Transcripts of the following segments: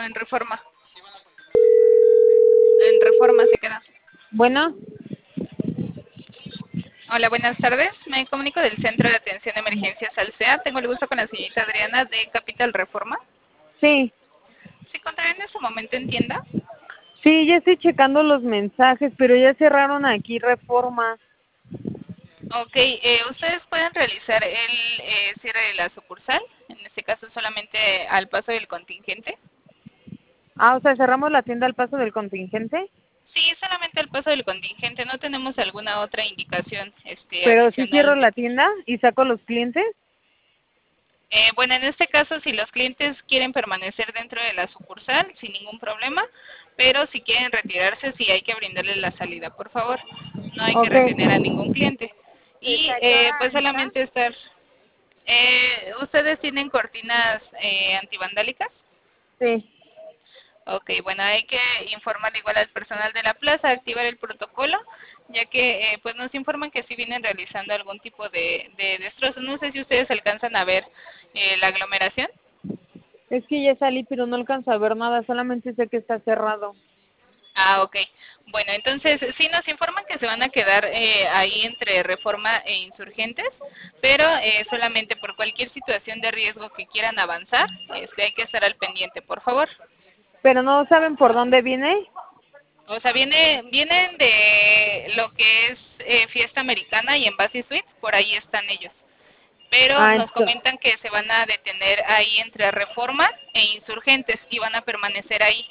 en Reforma. En Reforma se queda. Bueno, Hola, buenas tardes. Me comunico del Centro de Atención de Emergencias Alsea. Tengo el gusto con la señorita Adriana de Capital Reforma. sí, ¿Se encontrará en este momento en tienda? sí, ya estoy checando los mensajes, pero ya cerraron aquí Reforma. Ok, ustedes pueden realizar el cierre de la sucursal, en este caso solamente al paso del contingente. Ah, o sea, cerramos la tienda al paso del contingente, Sí, solamente al paso del contingente, no tenemos alguna otra indicación pero sí cierro adicional de la que... tienda y saco los clientes. Bueno, en este caso, si los clientes quieren permanecer dentro de la sucursal, sin ningún problema, pero si quieren retirarse, sí hay que brindarles la salida, por favor. No hay que Ok. retener a ningún cliente. Y ¿A qué hora pues está? solamente estar... ¿Ustedes tienen cortinas antivandálicas? Sí. Ok, bueno, hay que informar igual al personal de la plaza, activar el protocolo, ya que pues nos informan que sí vienen realizando algún tipo de destrozos. No sé si ustedes alcanzan a ver la aglomeración. Es que ya salí, pero no alcanzo a ver nada, solamente sé que está cerrado. Ah, ok. Bueno, entonces sí nos informan que se van a quedar ahí entre Reforma e Insurgentes, pero solamente por cualquier situación de riesgo que quieran avanzar, hay que estar al pendiente, por favor. Pero no saben por dónde viene. O sea, vienen de lo que es Fiesta Americana y Embassy Suites, por ahí están ellos. Pero Ah, nos esto. comentan que se van a detener ahí entre Reforma e Insurgentes y van a permanecer ahí.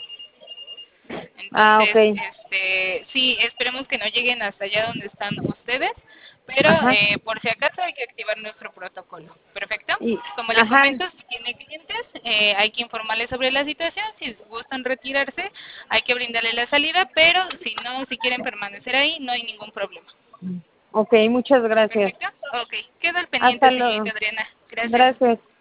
Ah, ok. Entonces, sí, esperemos que no lleguen hasta allá donde están ustedes, pero Ajá. por si acaso hay que activar nuestro protocolo. Perfecto. Y, Como le ajá. comento, si tiene clientes, hay que informarles sobre la situación. Si gustan retirarse, hay que brindarle la salida, pero si no, si quieren permanecer ahí, no hay ningún problema. Ok, muchas gracias. Perfecto. Ok, quedo al Hasta pendiente, señorita luego. Adriana. Gracias. Gracias.